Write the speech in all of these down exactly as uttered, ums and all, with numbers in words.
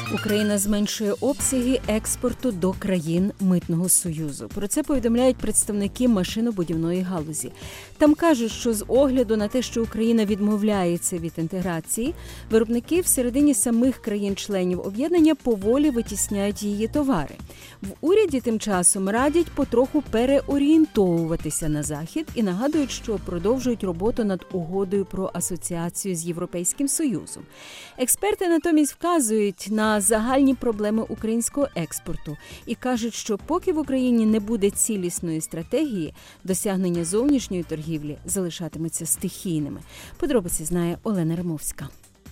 Україна зменшує обсяги експорту до країн Митного Союзу. Про це повідомляють представники машинобудівної галузі. Там кажуть, що з огляду на те, що Україна відмовляється від інтеграції, виробники всередині самих країн-членів об'єднання поволі витісняють її товари. В уряді тим часом радять потроху переорієнтовуватися на Захід і нагадують, що продовжують роботу над угодою про асоціацію з Європейським Союзом. Експерти натомість вказують на загальні проблеми українського експорту і кажуть, що поки в Україні не буде цілісної стратегії, досягнення зовнішньої торгівлі залишатиметься стихійними. Подробиці знає Олена Римовська.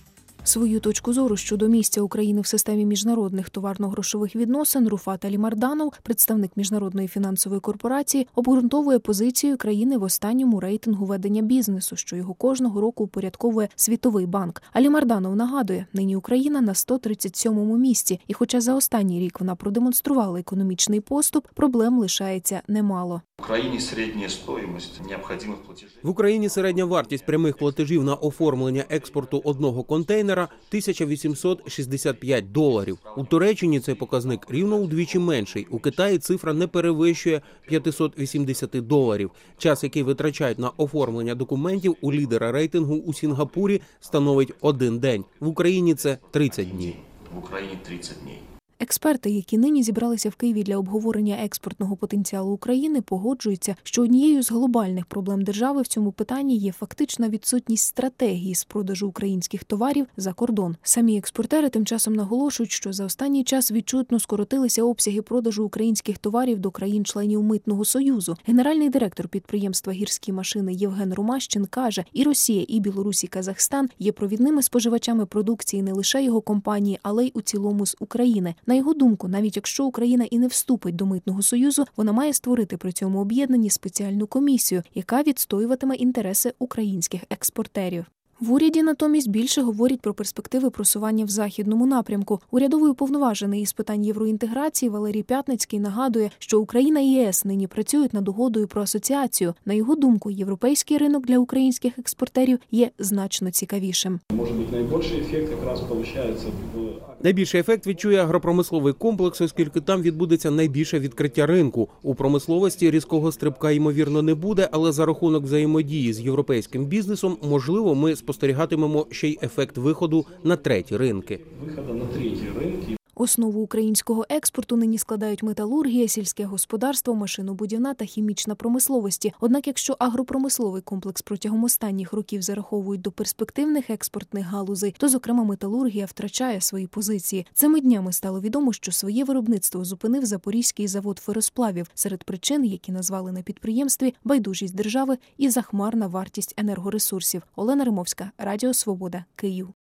Свою точку зору щодо місця України в системі міжнародних товарно-грошових відносин Руфат Алімарданов, представник Міжнародної фінансової корпорації, обґрунтовує позицію країни в останньому рейтингу ведення бізнесу, що його кожного року упорядковує Світовий банк. Алімарданов нагадує, нині Україна на сто тридцять сьомому місці, і хоча за останній рік вона продемонструвала економічний поступ, проблем лишається немало. В Україні середня стоїмость необхідних платежів. В Україні середня вартість прямих платежів на оформлення експорту одного контейнера – тисяча вісімсот шістдесят п'ять доларів. У Туреччині цей показник рівно удвічі менший. У Китаї цифра не перевищує п'ятсот вісімдесят доларів. Час, який витрачають на оформлення документів у лідера рейтингу у Сінгапурі, становить один день. В Україні це тридцять днів. В Україні тридцять днів. Експерти, які нині зібралися в Києві для обговорення експортного потенціалу України, погоджуються, що однією з глобальних проблем держави в цьому питанні є фактична відсутність стратегії з продажу українських товарів за кордон. Самі експортери тим часом наголошують, що за останній час відчутно скоротилися обсяги продажу українських товарів до країн-членів Митного Союзу. Генеральний директор підприємства «Гірські машини» Євген Ромащин каже, і Росія, і Білорусь, і Казахстан є провідними споживачами продукції не лише його компанії, але й у цілому з України. На його думку, навіть якщо Україна і не вступить до Митного Союзу, вона має створити при цьому об'єднанні спеціальну комісію, яка відстоюватиме інтереси українських експортерів. В уряді натомість більше говорять про перспективи просування в західному напрямку. Урядовий уповноважений із питань євроінтеграції Валерій Пятницький нагадує, що Україна і ЄС нині працюють над угодою про асоціацію. На його думку, європейський ринок для українських експортерів є значно цікавішим. Може бути, найбільший ефект якраз виходить в... Найбільший ефект відчує агропромисловий комплекс, оскільки там відбудеться найбільше відкриття ринку. У промисловості різкого стрибка, ймовірно, не буде, але за рахунок взаємодії з європейським бізнесом, можливо, ми спостерігатимемо ще й ефект виходу на треті ринки. Виходу на треті ринки. Основу українського експорту нині складають металургія, сільське господарство, машинобудівна та хімічна промисловості. Однак, якщо агропромисловий комплекс протягом останніх років зараховують до перспективних експортних галузей, то, зокрема, металургія втрачає свої позиції. Цими днями стало відомо, що своє виробництво зупинив Запорізький завод феросплавів. Серед причин, які назвали на підприємстві, байдужість держави і захмарна вартість енергоресурсів. Олена Римовська, Радіо Свобода, Київ.